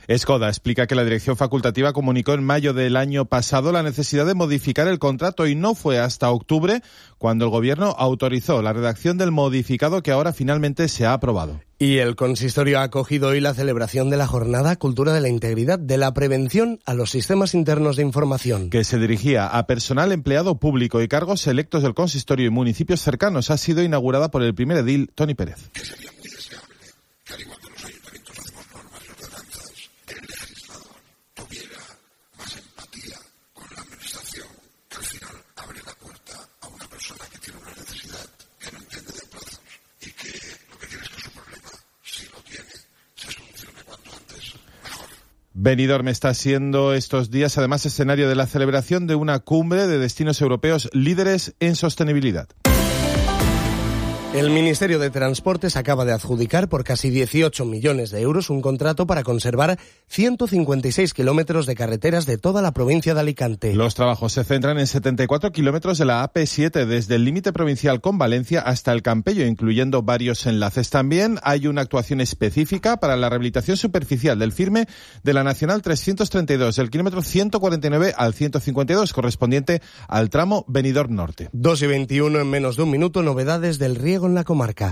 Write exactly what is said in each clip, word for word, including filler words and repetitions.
Skoda explica que la dirección facultativa comunicó en mayo del año pasado la necesidad de modificar el contrato y no fue hasta octubre cuando el gobierno autorizó la redacción del modificado que ahora finalmente se ha aprobado. Y el consistorio ha acogido hoy la celebración de la Jornada Cultura de la Integridad de la Prevención a los Sistemas Internos de Información, que se dirigía a personal empleado público y cargos electos del consistorio y municipios cercanos. Ha sido inaugurada por el primer edil, Toni Pérez. Que sería muy deseable que, al igual que los ayuntamientos hacemos normas y ordenanzas, el legislador tuviera más empatía con la administración, que al final abre la puerta a una persona que tiene una necesidad, que no entiende de plazos y que lo que quiere es que su problema, si lo tiene, se solucione cuanto antes mejor. Benidorm está siendo estos días además escenario de la celebración de una cumbre de destinos europeos líderes en sostenibilidad. El Ministerio de Transportes acaba de adjudicar por casi dieciocho millones de euros un contrato para conservar ciento cincuenta y seis kilómetros de carreteras de toda la provincia de Alicante. Los trabajos se centran en setenta y cuatro kilómetros de la A P siete, desde el límite provincial con Valencia hasta el Campello, incluyendo varios enlaces. También hay una actuación específica para la rehabilitación superficial del firme de la Nacional trescientos treinta y dos, del kilómetro ciento cuarenta y nueve al ciento cincuenta y dos, correspondiente al tramo Benidorm Norte. dos y veintiuno, en menos de un minuto, novedades del riego en la comarca.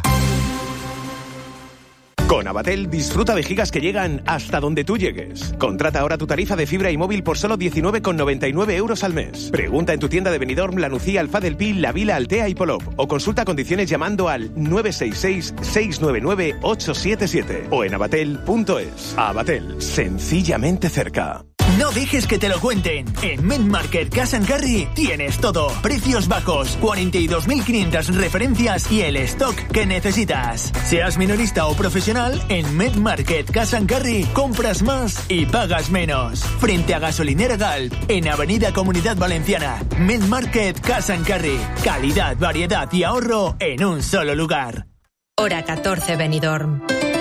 Con Abatel disfruta de gigas que llegan hasta donde tú llegues. Contrata ahora tu tarifa de fibra y móvil por solo diecinueve con noventa y nueve euros al mes. Pregunta en tu tienda de Benidorm, La Nucía, Alfaz del Pi, La Vila, Altea y Polop. O consulta condiciones llamando al nueve seis seis, seis nueve nueve, ocho siete siete o en abatel punto es. Abatel, sencillamente cerca. No dejes que te lo cuenten. En MedMarket Cash and Carry tienes todo. Precios bajos, cuarenta y dos mil quinientas referencias y el stock que necesitas. Seas minorista o profesional, en MedMarket Cash and Carry compras más y pagas menos. Frente a Gasolinera Galp, en Avenida Comunidad Valenciana. MedMarket Cash and Carry. Calidad, variedad y ahorro en un solo lugar. Hora catorce, Benidorm.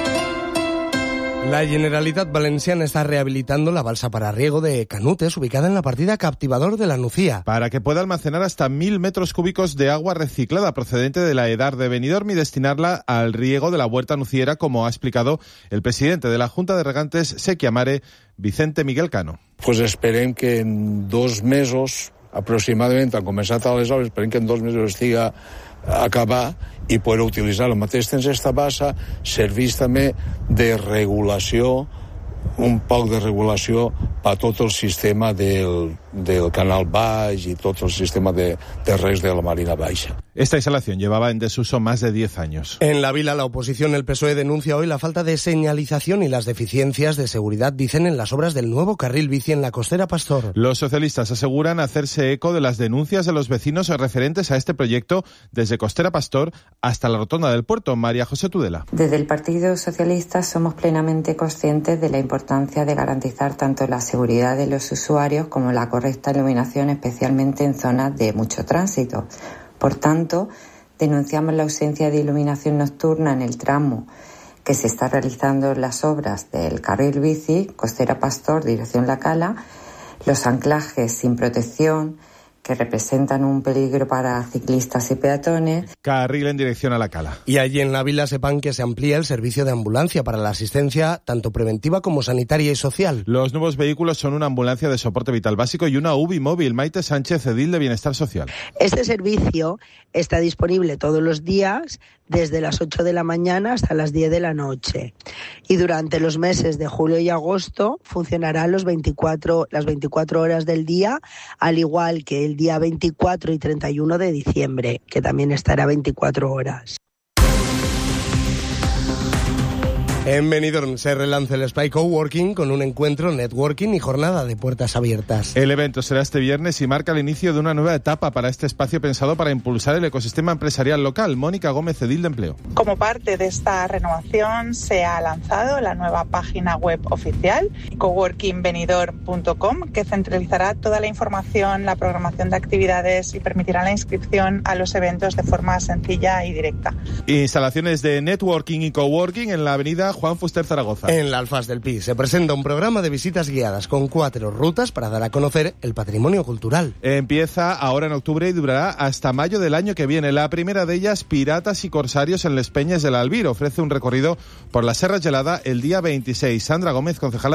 La Generalitat Valenciana está rehabilitando la balsa para riego de Canutes, ubicada en la partida Captivador de la Nucía, para que pueda almacenar hasta mil metros cúbicos de agua reciclada procedente de la Edar de Benidorm y destinarla al riego de la huerta nuciera, como ha explicado el presidente de la Junta de Regantes Sequia Mare, Vicente Miguel Cano. Pues esperem que en dos mesos, aproximadament, han començat a les obres, esperem que en dos mesos estiga acabar i poder utilitzar el mateix temps esta bassa, serveix també de regulació, un poc de regulació per tot el sistema del, del canal baix i tot el sistema de, de regs de la Marina Baixa. Esta instalación llevaba en desuso más de diez años. En la Vila, la oposición, el P S O E, denuncia hoy la falta de señalización y las deficiencias de seguridad, dicen, en las obras del nuevo carril bici en la Costera Pastor. Los socialistas aseguran hacerse eco de las denuncias de los vecinos referentes a este proyecto desde Costera Pastor hasta la Rotonda del Puerto. María José Tudela. Desde el Partido Socialista somos plenamente conscientes de la importancia de garantizar tanto la seguridad de los usuarios como la correcta iluminación, especialmente en zonas de mucho tránsito. Por tanto, denunciamos la ausencia de iluminación nocturna en el tramo que se está realizando las obras del carril bici, Costera Pastor, dirección La Cala, los anclajes sin protección, que representan un peligro para ciclistas y peatones. Carril en dirección a La Cala. Y allí en la Vila sepan que se amplía el servicio de ambulancia para la asistencia tanto preventiva como sanitaria y social. Los nuevos vehículos son una ambulancia de soporte vital básico y una U B I móvil. Maite Sánchez, edil de Bienestar Social. Este servicio está disponible todos los días desde las ocho de la mañana hasta las diez de la noche. Y durante los meses de julio y agosto funcionará los veinticuatro, las veinticuatro horas del día, al igual que el día veinticuatro y treinta y uno de diciembre, que también estará veinticuatro horas. En Benidorm se relanza el Spy Coworking con un encuentro, networking y jornada de puertas abiertas. El evento será este viernes y marca el inicio de una nueva etapa para este espacio pensado para impulsar el ecosistema empresarial local. Mónica Gómez, edil de Empleo. Como parte de esta renovación se ha lanzado la nueva página web oficial, coworking benidorm punto com, que centralizará toda la información, la programación de actividades y permitirá la inscripción a los eventos de forma sencilla y directa. Instalaciones de networking y coworking en la avenida Juan Fuster Zaragoza. En la Alfaz del Pi se presenta un programa de visitas guiadas con cuatro rutas para dar a conocer el patrimonio cultural. Empieza ahora en octubre y durará hasta mayo del año que viene. La primera de ellas, Piratas y Corsarios en Les Peñes del Albir, ofrece un recorrido por la Serra Gelada el día veintiséis. Sandra Gómez, concejala